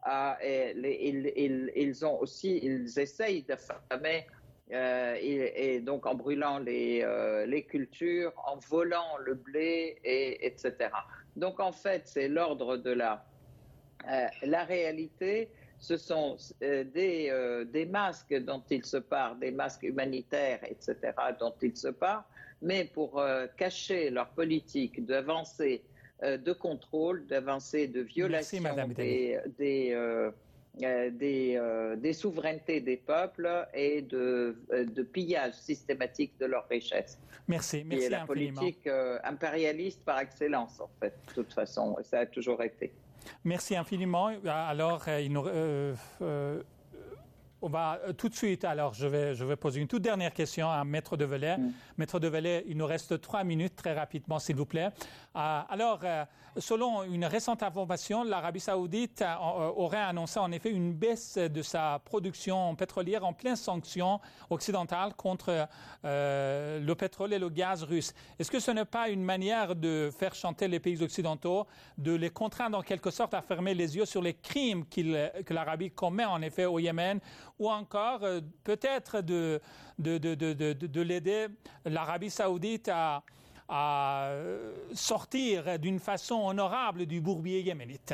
à, et, les, ils, ils, ils ont aussi, ils essayent d'affamer, euh, et, et donc en brûlant les, euh, les cultures, en volant le blé, et, etc. Donc en fait, c'est l'ordre de la, euh, la réalité. Ce sont euh, des, euh, des masques dont il se parle, des masques humanitaires, et cetera, dont il se parle, mais pour euh, cacher leur politique d'avancer euh, de contrôle, d'avancer de violation Merci, des, des, euh, euh, des, euh, des souverainetés des peuples et de, euh, de pillage systématique de leurs richesses. Merci, merci et la infiniment. politique euh, impérialiste par excellence, en fait, de toute façon, ça a toujours été. Merci infiniment. Alors, il nous, euh, euh, on va tout de suite, alors je vais, je vais poser une toute dernière question à Maître Develay. Mm. Maître Develay, il nous reste trois minutes, très rapidement, s'il vous plaît. Euh, alors, euh, selon une récente information, l'Arabie Saoudite euh, aurait annoncé en effet une baisse de sa production pétrolière en pleine sanction occidentale contre euh, le pétrole et le gaz russe. Est-ce que ce n'est pas une manière de faire chanter les pays occidentaux, de les contraindre en quelque sorte à fermer les yeux sur les crimes qu'il, que l'Arabie commet en effet au Yémen, ou encore euh, peut-être de, de, de, de, de, de l'aider l'Arabie Saoudite à, à sortir d'une façon honorable du bourbier yéménite?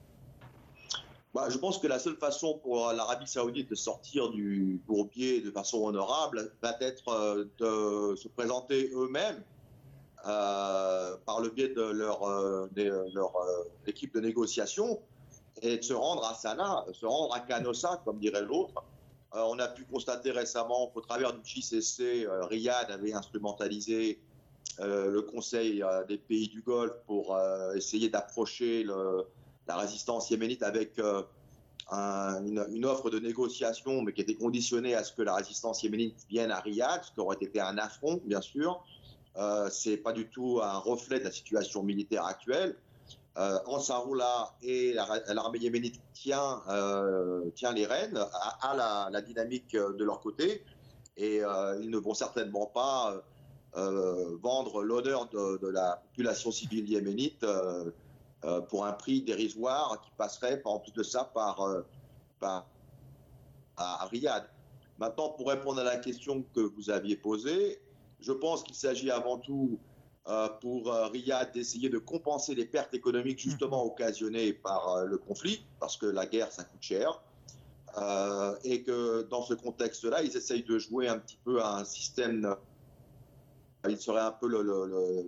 Bah, je pense que la seule façon pour l'Arabie Saoudite de sortir du bourbier de façon honorable va être euh, de se présenter eux-mêmes euh, par le biais de leur, euh, de leur euh, équipe de négociation et de se rendre à Sanaa, se rendre à Canossa, comme dirait l'autre. Euh, on a pu constater récemment qu'au travers du J C C, euh, Riyad avait instrumentalisé euh, le Conseil euh, des pays du Golfe pour euh, essayer d'approcher le, la résistance yéménite avec euh, un, une, une offre de négociation, mais qui était conditionnée à ce que la résistance yéménite vienne à Riyad, ce qui aurait été un affront, bien sûr. Euh, c'est pas du tout un reflet de la situation militaire actuelle. Euh, Ansarullah et l'armée yéménite tient, euh, tient les rênes à, à la, la dynamique de leur côté, et euh, ils ne vont certainement pas euh, vendre l'honneur de, de la population civile yéménite euh, euh, pour un prix dérisoire qui passerait en plus de ça par, euh, par à, à Riyad. Maintenant, pour répondre à la question que vous aviez posée, je pense qu'il s'agit avant tout Euh, pour euh, Riyad d'essayer de compenser les pertes économiques justement occasionnées par euh, le conflit, parce que la guerre, ça coûte cher, euh, et que dans ce contexte-là, ils essayent de jouer un petit peu à un système, il serait un peu le, le, le,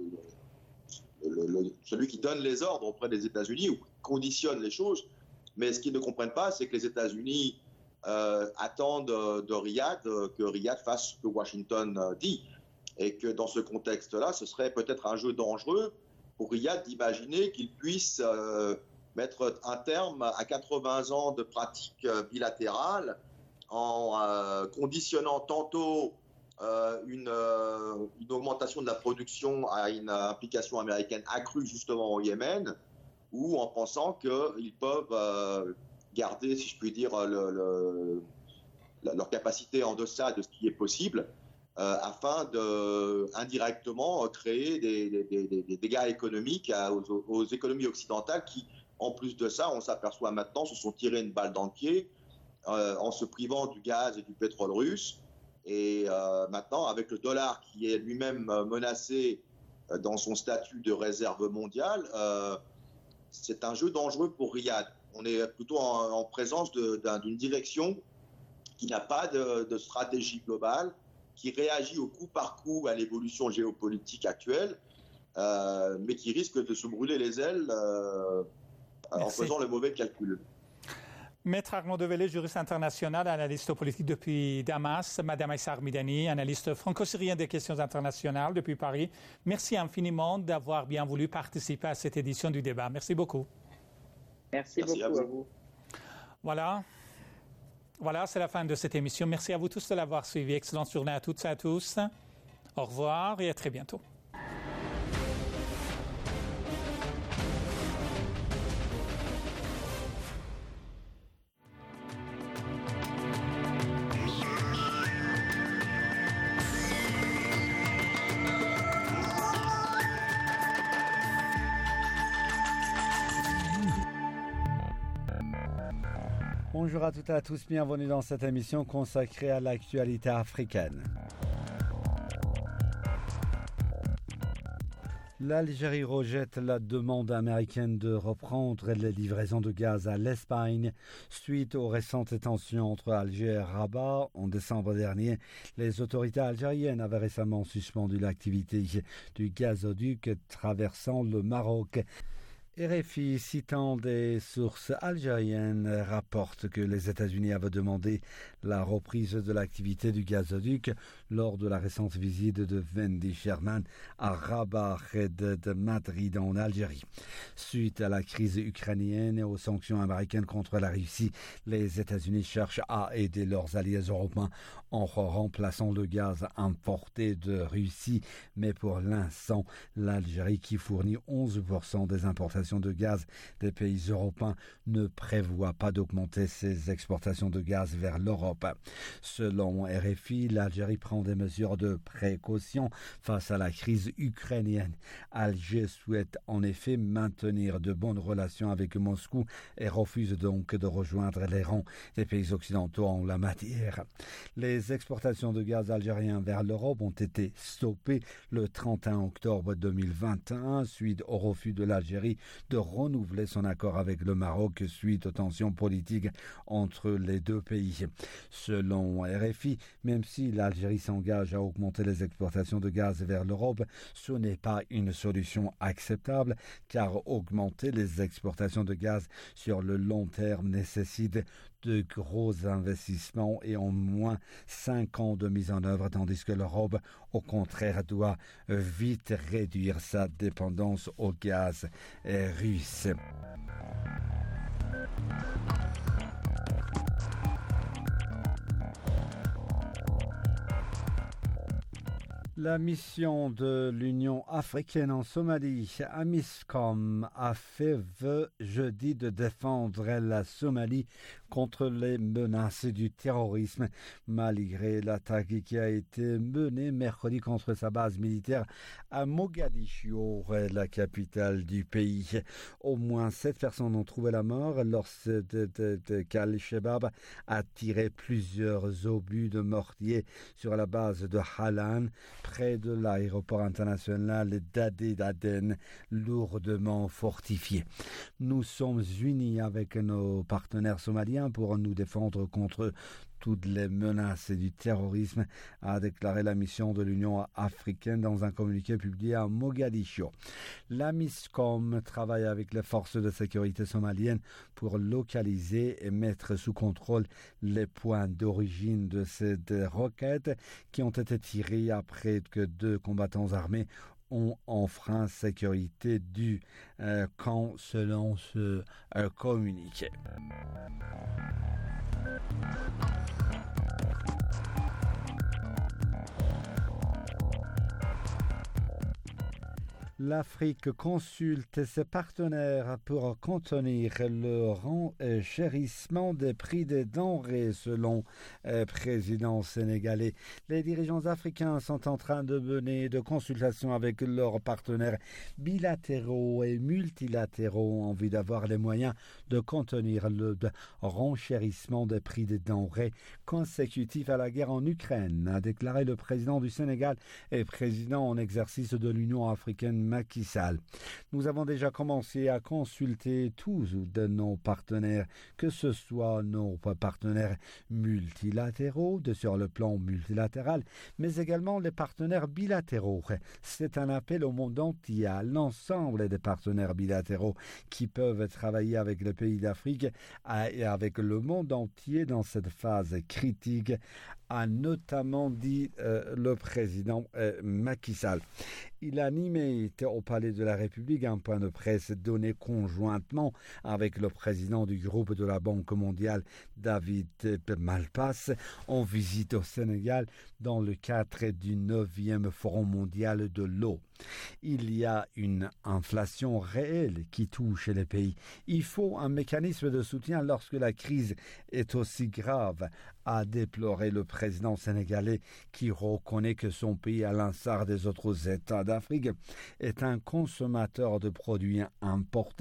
le, le, celui qui donne les ordres auprès des États-Unis ou conditionne les choses, mais ce qu'ils ne comprennent pas, c'est que les États-Unis euh, attendent de Riyad que Riyad fasse ce que Washington dit. Et que dans ce contexte-là, ce serait peut-être un jeu dangereux pour Riyad d'imaginer qu'il puisse euh, mettre un terme à quatre-vingts ans de pratiques bilatérales en euh, conditionnant tantôt euh, une, euh, une augmentation de la production à une implication américaine accrue justement au Yémen, ou en pensant qu'ils peuvent euh, garder, si je puis dire, le, le, leur capacité en deçà de ce qui est possible. Euh, afin de indirectement créer des, des, des, des dégâts économiques à, aux, aux économies occidentales qui, en plus de ça, on s'aperçoit maintenant, se sont tirés une balle dans le pied euh, en se privant du gaz et du pétrole russe. Et euh, maintenant, avec le dollar qui est lui-même menacé dans son statut de réserve mondiale, euh, c'est un jeu dangereux pour Riyad. On est plutôt en, en présence de, d'un, d'une direction qui n'a pas de, de stratégie globale, qui réagit au coup par coup à l'évolution géopolitique actuelle, euh, mais qui risque de se brûler les ailes euh, en faisant le mauvais calcul. Maître Arnaud Develay, juriste international, analyste politique depuis Damas. Madame Aïssa Armidani, analyste franco-syrien des questions internationales depuis Paris. Merci infiniment d'avoir bien voulu participer à cette édition du débat. Merci beaucoup. Merci, Merci beaucoup à vous. à vous. Voilà. Voilà, c'est la fin de cette émission. Merci à vous tous de l'avoir suivi. Excellente journée à toutes et à tous. Au revoir et à très bientôt. Bonjour à toutes et à tous, bienvenue dans cette émission consacrée à l'actualité africaine. L'Algérie rejette la demande américaine de reprendre les livraisons de gaz à l'Espagne suite aux récentes tensions entre Alger et Rabat. En décembre dernier, les autorités algériennes avaient récemment suspendu l'activité du gazoduc traversant le Maroc. R F I, citant des sources algériennes, rapporte que les États-Unis avaient demandé la reprise de l'activité du gazoduc lors de la récente visite de Wendy Sherman à Rabat, près de, de Madrid en Algérie. Suite à la crise ukrainienne et aux sanctions américaines contre la Russie, les États-Unis cherchent à aider leurs alliés européens en remplaçant le gaz importé de Russie. Mais pour l'instant, l'Algérie, qui fournit onze pour cent des importations de gaz des pays européens, ne prévoit pas d'augmenter ses exportations de gaz vers l'Europe. Selon R F I, l'Algérie prend des mesures de précaution face à la crise ukrainienne. Alger souhaite en effet maintenir de bonnes relations avec Moscou et refuse donc de rejoindre les rangs des pays occidentaux en la matière. Les exportations de gaz algérien vers l'Europe ont été stoppées le trente et un octobre deux mille vingt et un suite au refus de l'Algérie de renouveler son accord avec le Maroc suite aux tensions politiques entre les deux pays. Selon R F I, même si l'Algérie s'engage à augmenter les exportations de gaz vers l'Europe, ce n'est pas une solution acceptable car augmenter les exportations de gaz sur le long terme nécessite de gros investissements et en moins cinq ans de mise en œuvre, tandis que l'Europe, au contraire, doit vite réduire sa dépendance au gaz russe. La mission de l'Union africaine en Somalie, AMISCOM, a fait vœu jeudi de défendre la Somalie contre les menaces du terrorisme, malgré l'attaque qui a été menée mercredi contre sa base militaire à Mogadiscio, la capitale du pays. Au moins sept personnes ont trouvé la mort lorsque de, de, de, qu'Al-Shabaab a tiré plusieurs obus de mortier sur la base de Halan, près de l'aéroport international d'Adé d'Aden, lourdement fortifié. Nous sommes unis avec nos partenaires somaliens pour nous défendre contre toutes les menaces du terrorisme, a déclaré la mission de l'Union africaine dans un communiqué publié à Mogadiscio. La MISCOM travaille avec les forces de sécurité somaliennes pour localiser et mettre sous contrôle les points d'origine de ces roquettes qui ont été tirées après que deux combattants armés ont enfreint sécurité du euh, camp, selon ce euh, communiqué. L'Afrique consulte ses partenaires pour contenir le renchérissement des prix des denrées, selon le président sénégalais. Les dirigeants africains sont en train de mener de consultations avec leurs partenaires bilatéraux et multilatéraux en vue d'avoir les moyens de contenir le renchérissement des prix des denrées consécutif à la guerre en Ukraine, a déclaré le président du Sénégal et président en exercice de l'Union africaine Macky Sall. Nous avons déjà commencé à consulter tous de nos partenaires, que ce soit nos partenaires multilatéraux, de sur le plan multilatéral, mais également les partenaires bilatéraux. C'est un appel au monde entier, à l'ensemble des partenaires bilatéraux qui peuvent travailler avec les pays d'Afrique et avec le monde entier dans cette phase critique, a notamment dit euh, le président euh, Macky Sall. Il a animé au Palais de la République un point de presse donné conjointement avec le président du groupe de la Banque mondiale, David Malpass, en visite au Sénégal dans le cadre du neuvième Forum mondial de l'eau. Il y a une inflation réelle qui touche les pays. Il faut un mécanisme de soutien lorsque la crise est aussi grave, a déploré le président sénégalais, qui reconnaît que son pays, à l'instar des autres États d'Afrique, est un consommateur de produits importés,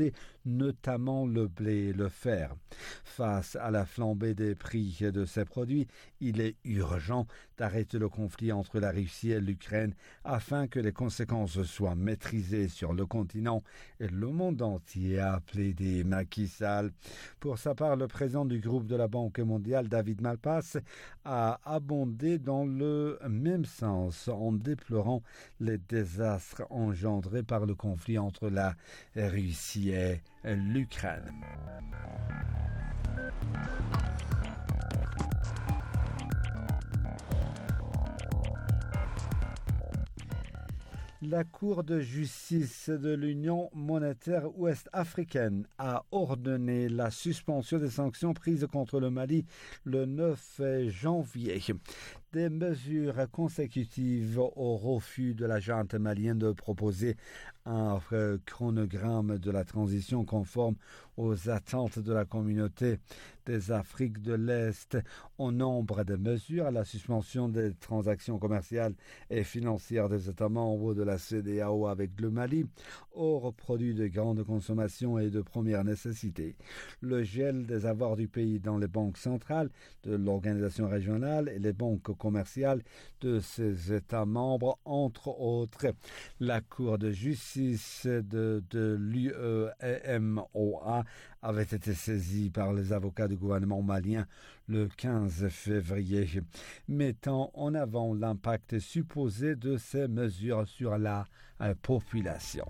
notamment le blé et le fer. Face à la flambée des prix de ces produits, il est urgent d'arrêter le conflit entre la Russie et l'Ukraine afin que les conséquences soient maîtrisées sur le continent et le monde entier, a plaidé Macky Sall. Pour sa part, le président du groupe de la Banque mondiale, David Malpass, a abondé dans le même sens en déplorant les désastres engendrés par le conflit entre la Russie et l'Ukraine. La Cour de justice de l'Union monétaire ouest-africaine a ordonné la suspension des sanctions prises contre le Mali le neuf janvier. Des mesures consécutives au refus de la junte malienne de proposer un chronogramme de la transition conforme aux attentes de la communauté des Afriques de l'Est. Au nombre de mesures, la suspension des transactions commerciales et financières des États membres de la C E D E A O avec le Mali, hors produits de grande consommation et de première nécessité. Le gel des avoirs du pays dans les banques centrales de l'organisation régionale et les banques commerciales de ses États membres, entre autres. La Cour de justice de, de l'U E M O A avait été saisie par les avocats du gouvernement malien le quinze février, mettant en avant l'impact supposé de ces mesures sur la euh, population.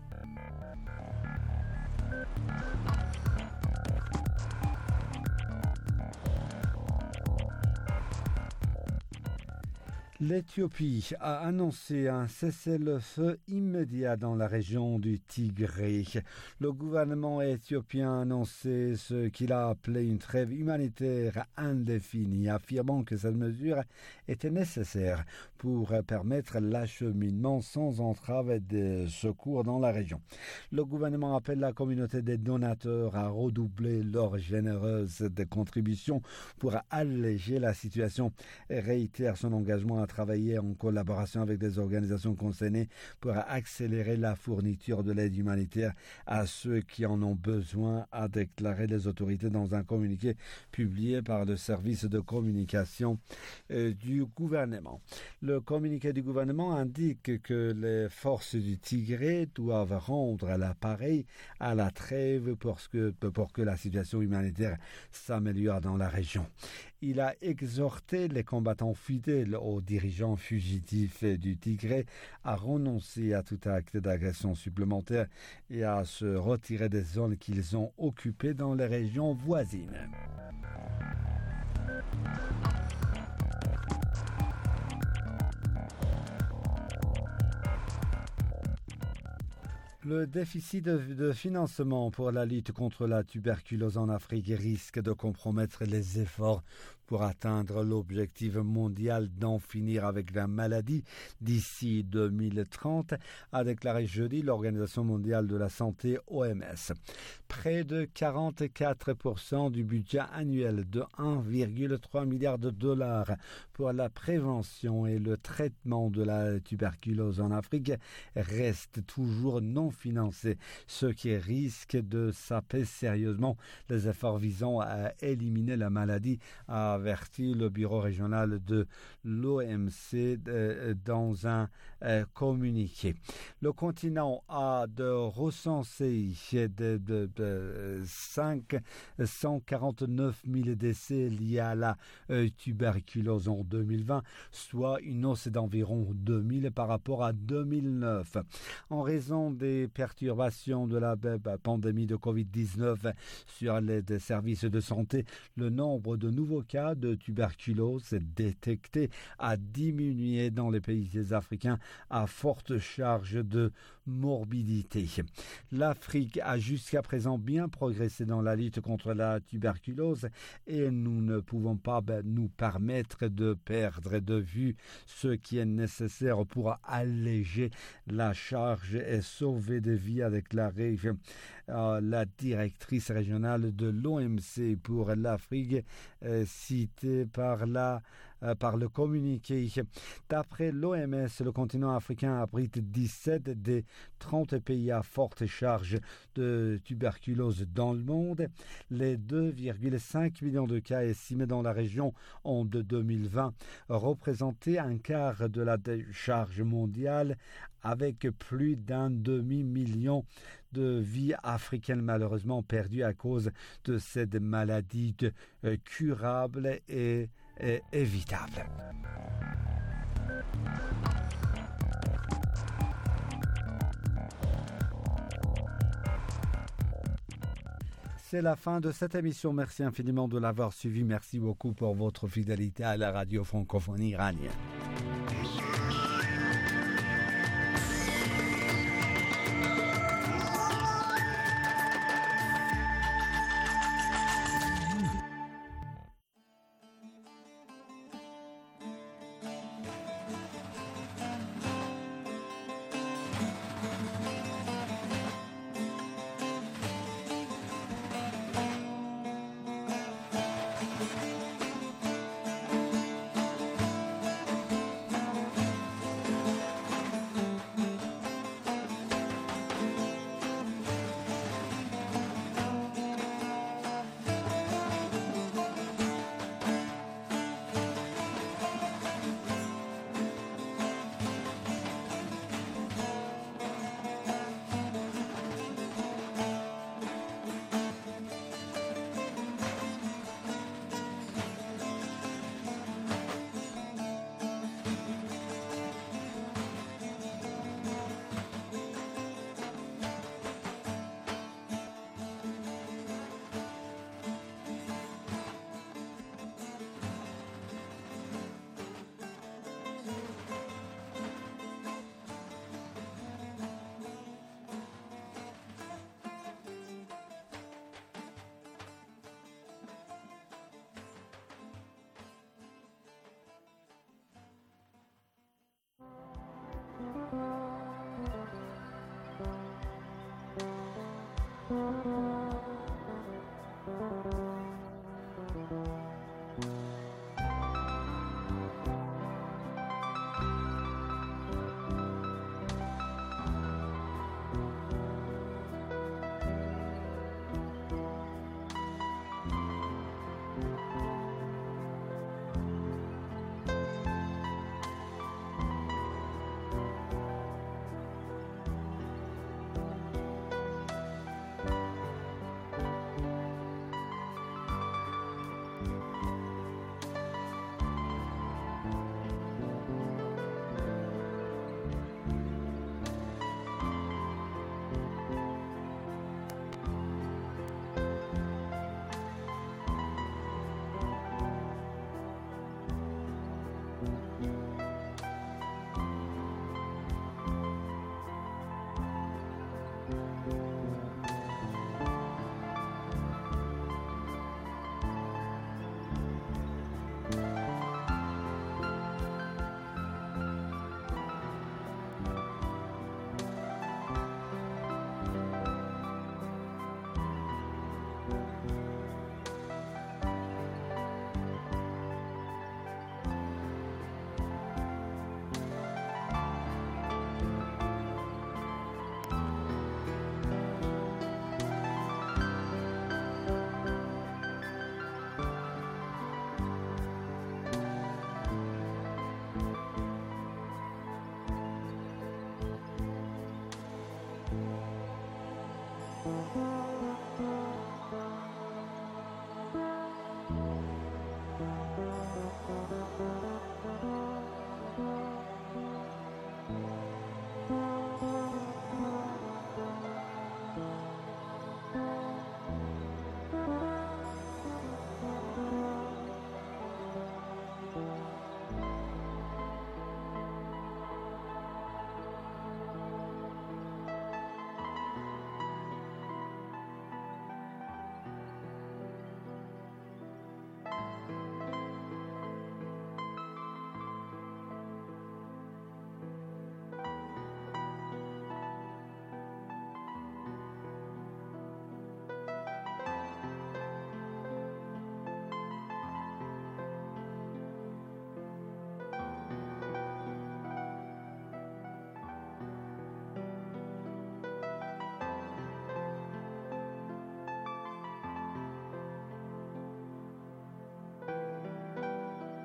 L'Éthiopie a annoncé un cessez-le-feu immédiat dans la région du Tigré. Le gouvernement éthiopien a annoncé ce qu'il a appelé une trêve humanitaire indéfinie, affirmant que cette mesure était nécessaire pour permettre l'acheminement sans entrave des secours dans la région. Le gouvernement appelle la communauté des donateurs à redoubler leur généreuse contributions pour alléger la situation et réitère son engagement à travailler en collaboration avec des organisations concernées pour accélérer la fourniture de l'aide humanitaire à ceux qui en ont besoin, a déclaré les autorités dans un communiqué publié par le service de communication euh, du gouvernement. Le communiqué du gouvernement indique que les forces du Tigré doivent rendre l'appareil à la trêve pour que, pour que la situation humanitaire s'améliore dans la région. Il a exhorté les combattants fidèles aux dirigeants fugitifs du Tigré à renoncer à tout acte d'agression supplémentaire et à se retirer des zones qu'ils ont occupées dans les régions voisines. Le déficit de, de financement pour la lutte contre la tuberculose en Afrique risque de compromettre les efforts pour atteindre l'objectif mondial d'en finir avec la maladie d'ici deux mille trente, a déclaré jeudi l'Organisation mondiale de la santé O M S. Près de quarante-quatre pour cent du budget annuel de un virgule trois milliard de dollars pour la prévention et le traitement de la tuberculose en Afrique reste toujours non financé, ce qui risque de saper sérieusement les efforts visant à éliminer la maladie, a averti le bureau régional de l'O M C dans un communiqué. Le continent a de recensé de, de, de cinq cent quarante-neuf mille décès liés à la tuberculose en deux mille vingt, soit une hausse d'environ deux mille par rapport à deux mille neuf. En raison des perturbations de la pandémie de covid dix-neuf sur les services de santé, le nombre de nouveaux cas de tuberculose détectés a diminué dans les pays africains à forte charge de morbidité. L'Afrique a jusqu'à présent bien progressé dans la lutte contre la tuberculose et nous ne pouvons pas nous permettre de perdre de vue ce qui est nécessaire pour alléger la charge et sauver des vies, a déclaré euh, la directrice régionale de l'O M C pour l'Afrique, euh, citée par la euh, par le communiqué. D'après l'O M S, le continent africain abrite dix-sept des trente pays à forte charge de tuberculose dans le monde. Les deux virgule cinq millions de cas estimés dans la région en deux mille vingt représentaient un quart de la charge mondiale, avec plus d'un demi-million de vies africaines malheureusement perdues à cause de cette maladie de, euh, curable et, et évitable. C'est la fin de cette émission. Merci infiniment de l'avoir suivi. Merci beaucoup pour votre fidélité à la radio francophone iranienne.